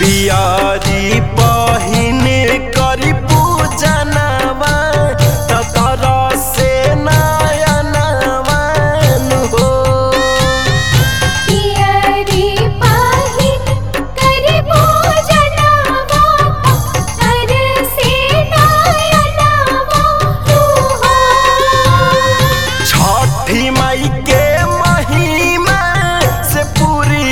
पियारी पहिने करी पूजनवा ततरा से नयनवन हो। पियारी पहिन करी पूजनवा तर से नयनवन हो। छठी माई के महिमा से पूरी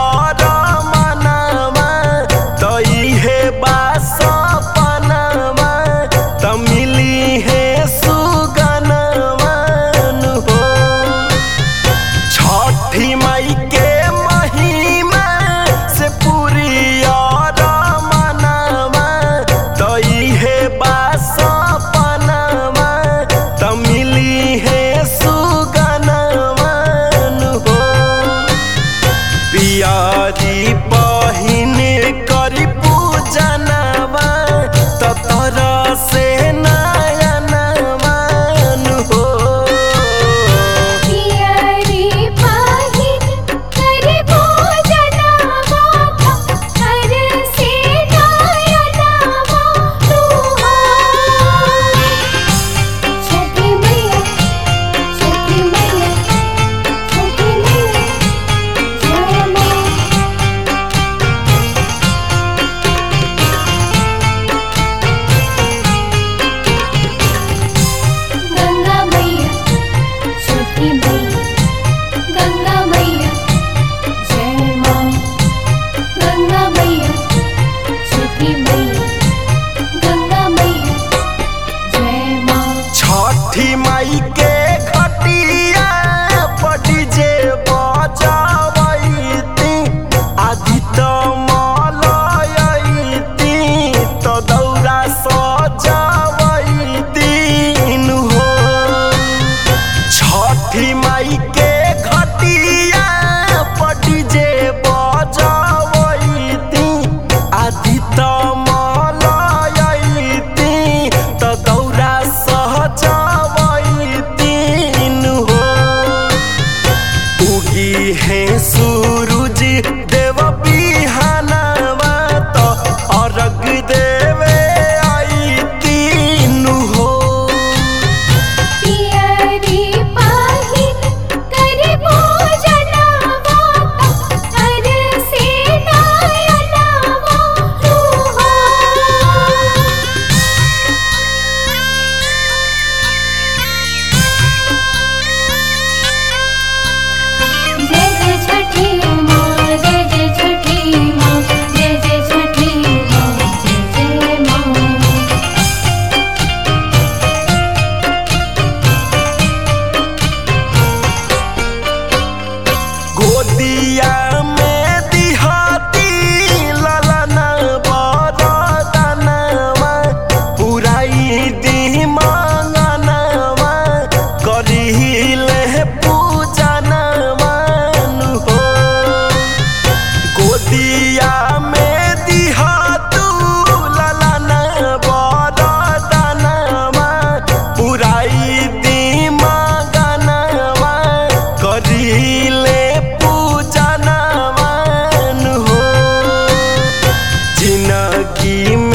पियारी पहिने करी पूजनवा ततरा से नयनवन हो। पियारी पहिन करी पूजनवा तर से नयनवन हो। छठी मैया छठी मैया छठी मैया जय मां। गंगा मैया छठी मैया गंगा मैया जय मां। गंगा मैया छठी मैया गंगा मैया जय मां। छठी माई के घटिया पटी जे बजावैती आदित्य मलयैती तो दौरा सजावैती हो। छठी माई के घटिया पटी जे बजावैती आदित्य मलयैती तो दौरा सजावैती हो। उगी है सूरज देव बिहानवा तो अर्घ देवे आई तीन हो। पियारी पहिन करी पूजनवा तर से नयनवन हो। जय जय छठी मां जय जय छठी मां जय जय छठी मां जय जय मां। गोदिया में दिहाती ललन बरदनवा पुराई दी मंगनवा करिले पूजनवन हो। गोदिया में दिहातू ललन बरदनवा पुराई दी मंगनवा करिले पूजनवन हो। जिंदगी